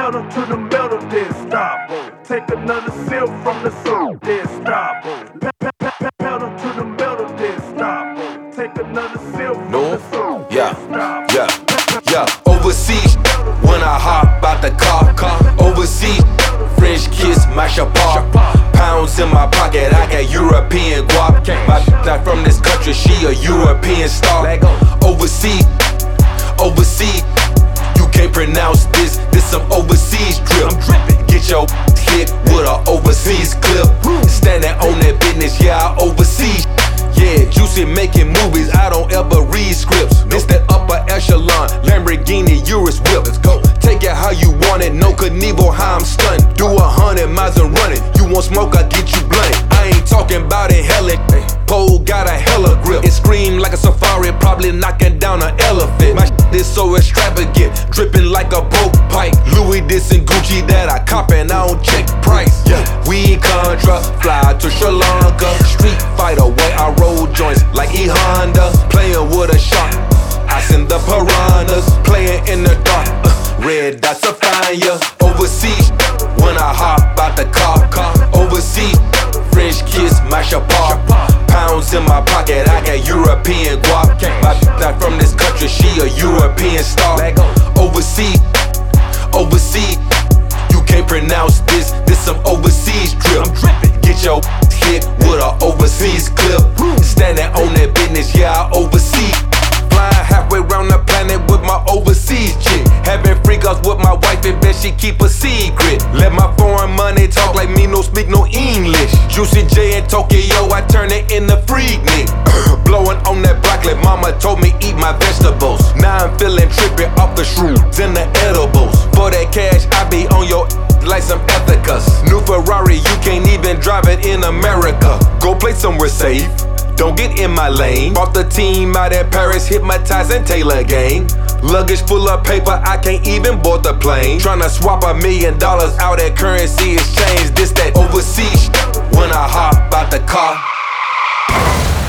pedal to the metal, then stop. Take another sip from the soul, then stop. Pedal to the metal, then stop. Take another sip from the soul, yeah, stop. yeah. Overseas, when I hop out the car. Overseas, French kiss, my chapar. Pounds in my pocket, I got European guap. My not from this country, she a European star. Overseas, you can't pronounce this. This some overseas drip. Get your hit with a overseas clip. Standing on that business, yeah, I overseas. Yeah, Juicy making movies, I don't ever read scripts. This that upper echelon, Lamborghini Urus whip. Let's go. Take it how you want it, no Knievel, how I'm stunting. Do 100 miles and running. You want smoke, I get you blunt. I ain't talking about it, hella. Pole got a hella grip. It scream like a safari, probably knocking down an elephant. My shit is so extravagant, dripping like a boat pipe. Louis this and Gucci that I cop and I don't check price. Yeah, we in Contra, fly to Sri Lanka. Street fighter, way I roll joints like E Honda. Playing with a shark, I send the piranhas. Playing in the dark, red dots will find ya. Overseas, when I hop out the car. Overseas, French kiss, my chapar. Pounds in my pocket, I got European guap. My not from this country, she a European star. Overseas, you can't pronounce this. This some overseas drip. Get your hit with a overseas clip. Standing on that business, yeah, I oversee. Flying halfway around the planet with my overseas chick. Having freakouts with my wife and bet she keep a secret. Let my foreign money talk like me, no speak no English. Juicy J in Tokyo, I turn it into Freaknik. Blowing on that broccoli, mama told me eat my vegetables. Now I'm feeling trippy off the shrooms and the edibles. For that cash, I be on your like some ethicas. New Ferrari, you can't even drive it in America. Go play somewhere safe, don't get in my lane. Bought the team out at Paris, hypnotizing Taylor gang. Luggage full of paper, I can't even board the plane. Tryna swap $1 million out at currency exchange. This that overseas, when I hop out the car.